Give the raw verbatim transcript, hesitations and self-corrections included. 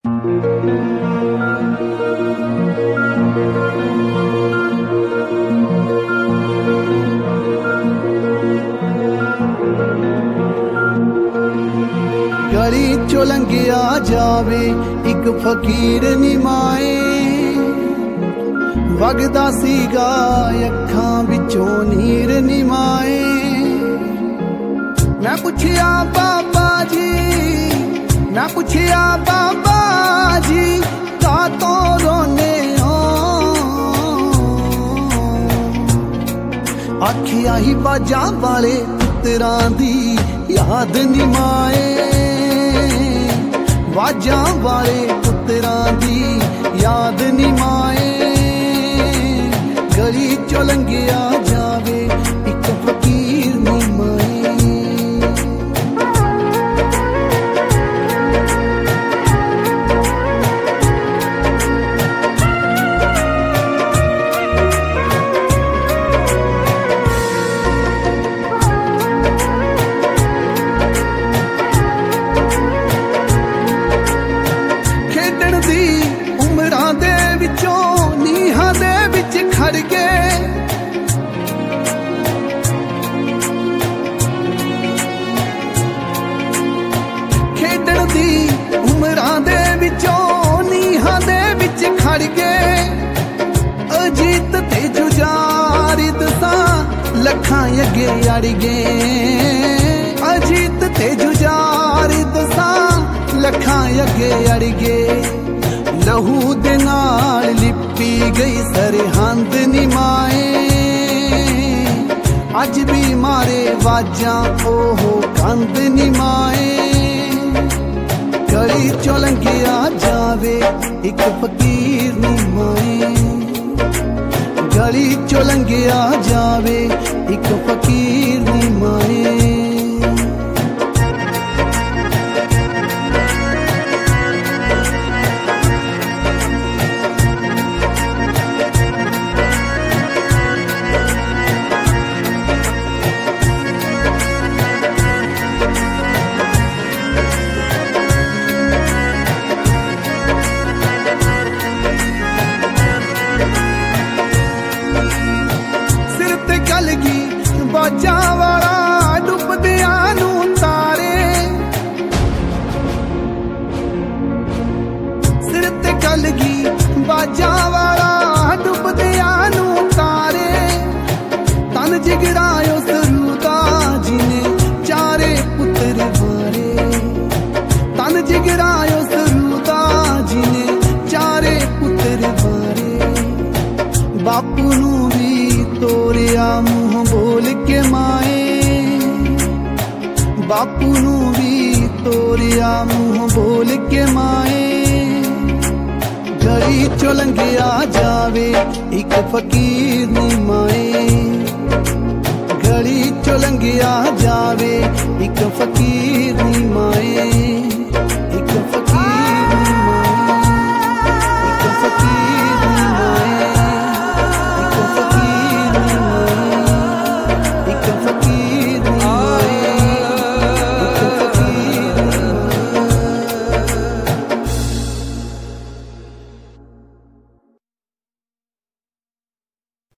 गली चो लंघिया जावे एक फकीर निमाए, वगदा सीगा अखां विचों नीर निमाए। मैं पुछया बाबा जी, मैं पुछया बाबा जी, कातों रोने हो? आखिया ही बाजा वाले पुत्रां दी याद निमाए, वाजा वाले पुत्रां दी याद निमाए। गली चो लंघिया जावे एक फकीर निमाए। खेडण दी उमरां दे विचों नीहां दे विच खड़ के, खेडण दी उमरां दे विचों नीहां दे विच खड़ के। अजीत ते जुजारी दसां लखां अगे अड़ गए, अजीत ते जुजारी दसां लखां अगे अड़ गए। लहू दे नाल लिपी गई सरहंद निमाए, अज भी मारे वाजां ओहो कंद निमाए। गली चो लंघिया जावे एक फकीर निमाए, गली चो लंघिया जावे एक फकीर निमाए। बाजा वाला डुबदियां नूं तारे, सिर ते कलगी बाजा वाला डुबदियां नूं तारे। तन जिगरायो सरूदा जिने चारे पुत्र मारे, तन जिगरायो सरूदा जिने चारे पुत्र मारे। बापू नूं भी तोरिया मुंह बोल के माए, बापू नूं भी तोरिया मुंह बोल के माए। गली चो लंघिया जावे एक फकीर निमाए, गली चो लंघिया जावे एक फकीर निमाए।